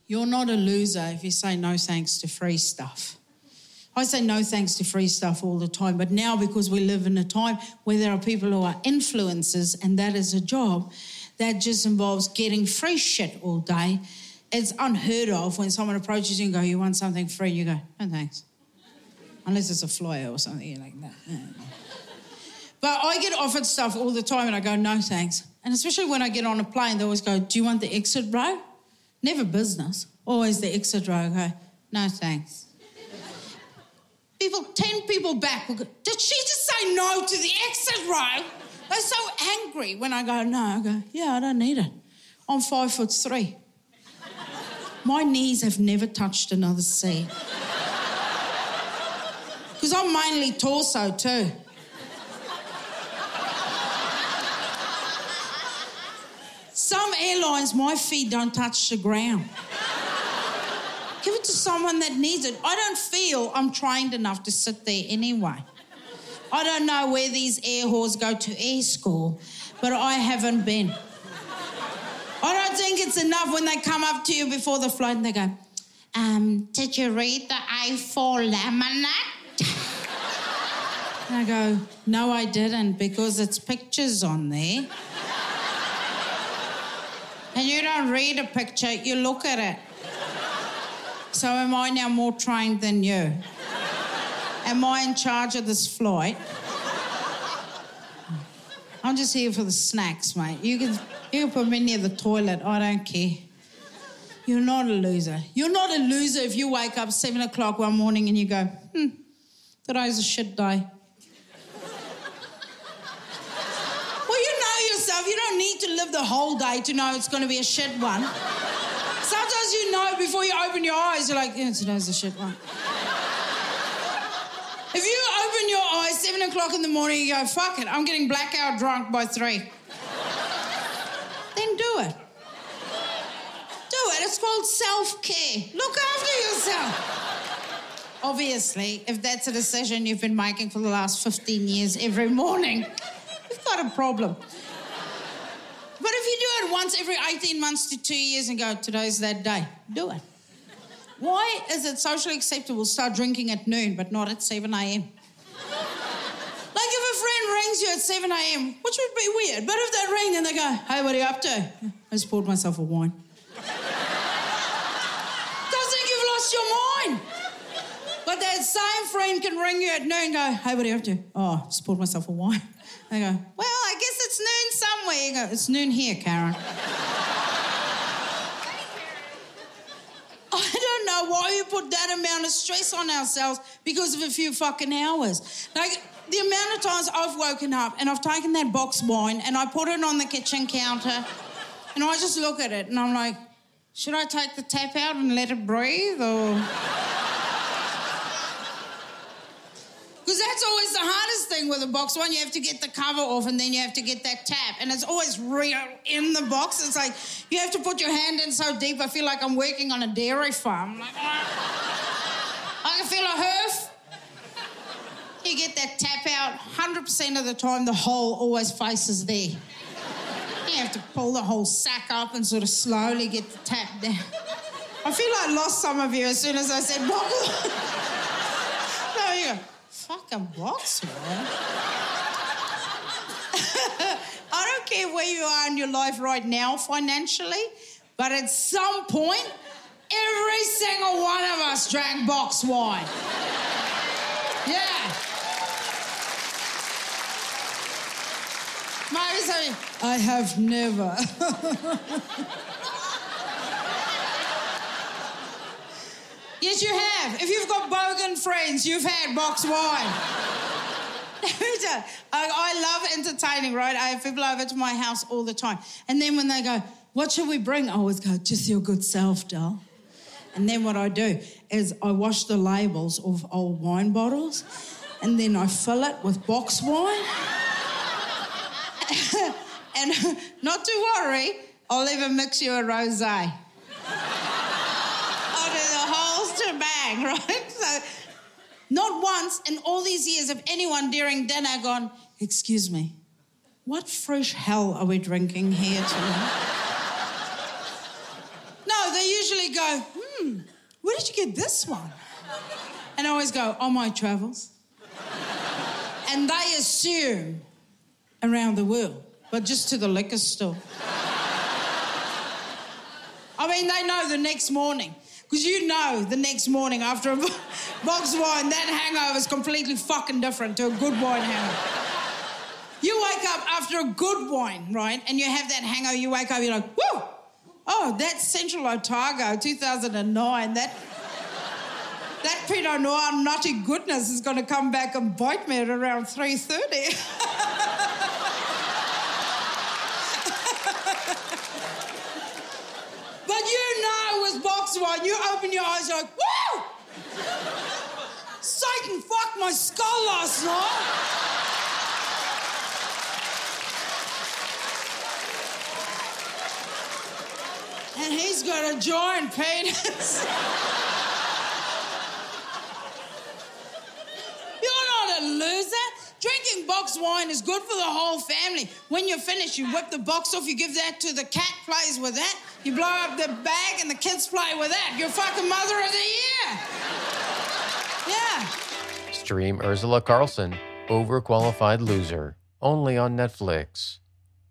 You're not a loser if you say no thanks to free stuff. I say no thanks to free stuff all the time, but now because we live in a time where there are people who are influencers and that is a job, that just involves getting free shit all day. It's unheard of when someone approaches you and go, you want something free? You go, no thanks. Unless it's a flyer or something, you're like, no. But I get offered stuff all the time and I go, no thanks. And especially when I get on a plane, they always go, do you want the exit row? Never business, always the exit row. I go, no thanks. 10 people back will go, did she just say no to the exit row? They're so angry when I go, no. I go, yeah, I don't need it. I'm 5'3". My knees have never touched another seat. Because I'm mainly torso too. Some airlines, my feet don't touch the ground. Give it to someone that needs it. I don't feel I'm trained enough to sit there anyway. I don't know where these air whores go to air school, but I haven't been. I don't think it's enough when they come up to you before the flight and they go, did you read the A4 laminate? And I go, no, I didn't, because it's pictures on there. And you don't read a picture, you look at it. So am I now more trained than you? Am I in charge of this flight? I'm just here for the snacks, mate. You can put me near the toilet, I don't care. You're not a loser. You're not a loser if you wake up 7 o'clock one morning and you go, today's a shit day. Well, you know yourself. You don't need to live the whole day to know it's going to be a shit one. Sometimes you know before you open your eyes, you're like, yeah, today's a shit one. If you open your eyes 7 o'clock in the morning, you go, fuck it, I'm getting blackout drunk by 3. Then do it. Do it. It's called self-care. Look after yourself. Obviously, if that's a decision you've been making for the last 15 years every morning, you've got a problem. But if you do it once every 18 months to 2 years and go, today's that day, do it. Why is it socially acceptable to start drinking at noon but not at 7 a.m? Like if a friend rings you at 7 a.m, which would be weird, but if they ring and they go, hey, what are you up to? I just poured myself a wine. Don't think you've lost your mind. But that same friend can ring you at noon and go, hey, what are you up to? Oh, just poured myself a wine. They go, well, I guess it's noon somewhere. You go, it's noon here, Karen. I don't know why we put that amount of stress on ourselves because of a few fucking hours. Like, the amount of times I've woken up and I've taken that box wine and I put it on the kitchen counter and I just look at it and I'm like, should I take the tap out and let it breathe or... Because that's always the hardest thing with a box wine. You have to get the cover off and then you have to get that tap. And it's always real in the box. It's like you have to put your hand in so deep. I feel like I'm working on a dairy farm. Like, I can feel a hoof. You get that tap out. 100% of the time, the hole always faces there. You have to pull the whole sack up and sort of slowly get the tap down. I feel I lost some of you as soon as I said box. No, you go, fucking box wine. I don't care where you are in your life right now financially, but at some point, every single one of us drank box wine. Yeah. Maybe something, I have never. Yes, you have. If you've got bogan friends, you've had box wine. I love entertaining, right? I have people over to my house all the time. And then when they go, what should we bring? I always go, just your good self, doll. And then what I do is I wash the labels of old wine bottles and then I fill it with box wine. And not to worry, I'll even mix you a rosé. I'll do the whole shebang, right? So not once in all these years have anyone during dinner gone, excuse me, what fresh hell are we drinking here tonight? No, they usually go, where did you get this one? And I always go, on my travels. And they assume around the world, but just to the liquor store. I mean, they know the next morning. Because you know the next morning after a box of wine, that hangover is completely fucking different to a good wine hangover. You wake up after a good wine, right, and you have that hangover, you wake up, you're like, woo! Oh, that's Central Otago, 2009. That Pinot Noir nutty goodness is going to come back and bite me at around 3:30. But you know with box wine, you open your eyes, you're like, woo! Satan fucked my skull last night. And he's got a giant penis. You're not a loser. Drinking box wine is good for the whole family. When you're finished, you whip the box off, you give that to the cat, plays with that. You blow up the bag and the kids play with that. You're fucking mother of the year. Yeah. Stream Ursula Carlson, Overqualified Loser, only on Netflix.